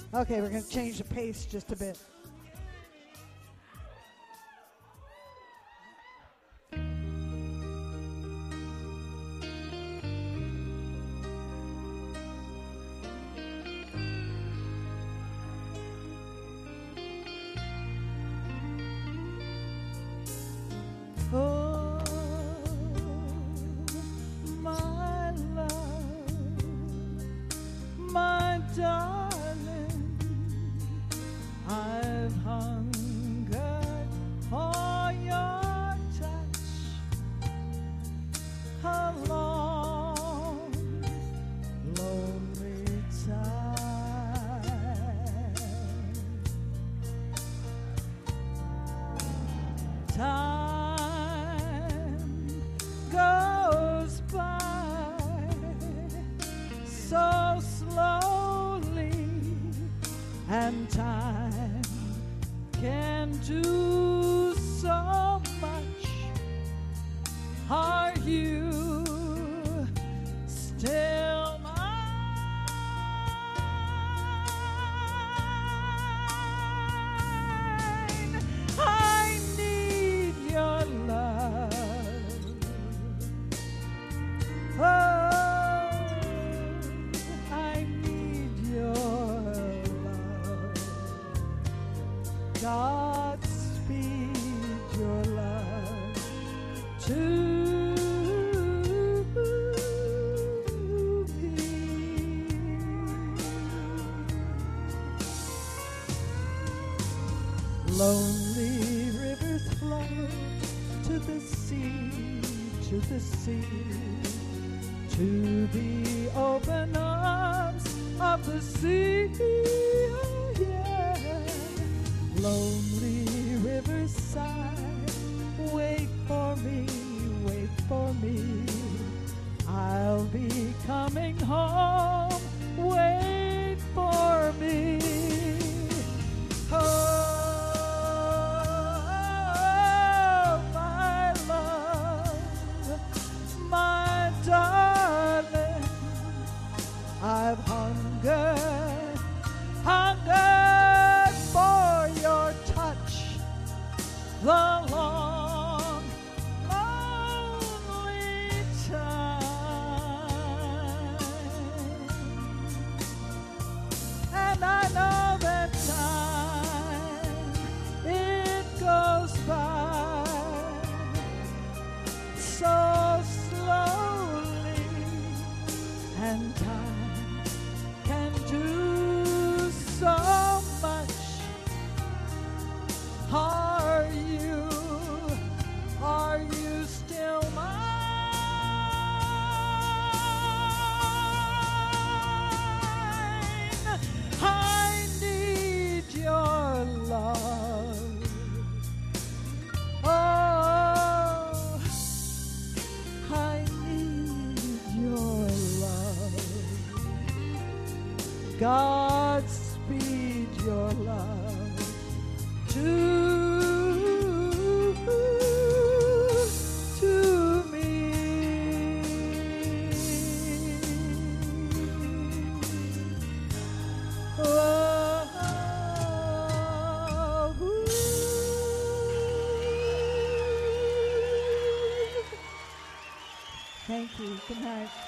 Okay, we're going to change the pace just a bit. Oh, my love, my darling, I've hungered for your touch a long, lonely time goes by so slowly, and time can do so much. Are you still mine? I need your love. Oh, I need your love. Godspeed your love to me. Lonely rivers flow to the sea, to the sea, to the open arms of the sea. Oh, yeah. Lonely rivers sigh, wait for me, wait for me. I'll be coming home, wait for me. Oh, my love, my darling, I've hungered, hungered for your touch, the long, lonely time. And I know that time, it goes by so slowly, and time can do so much. Are you still mine? I need your love. Oh, I need your love. Godspeed your love to me. Oh, thank you. Good night.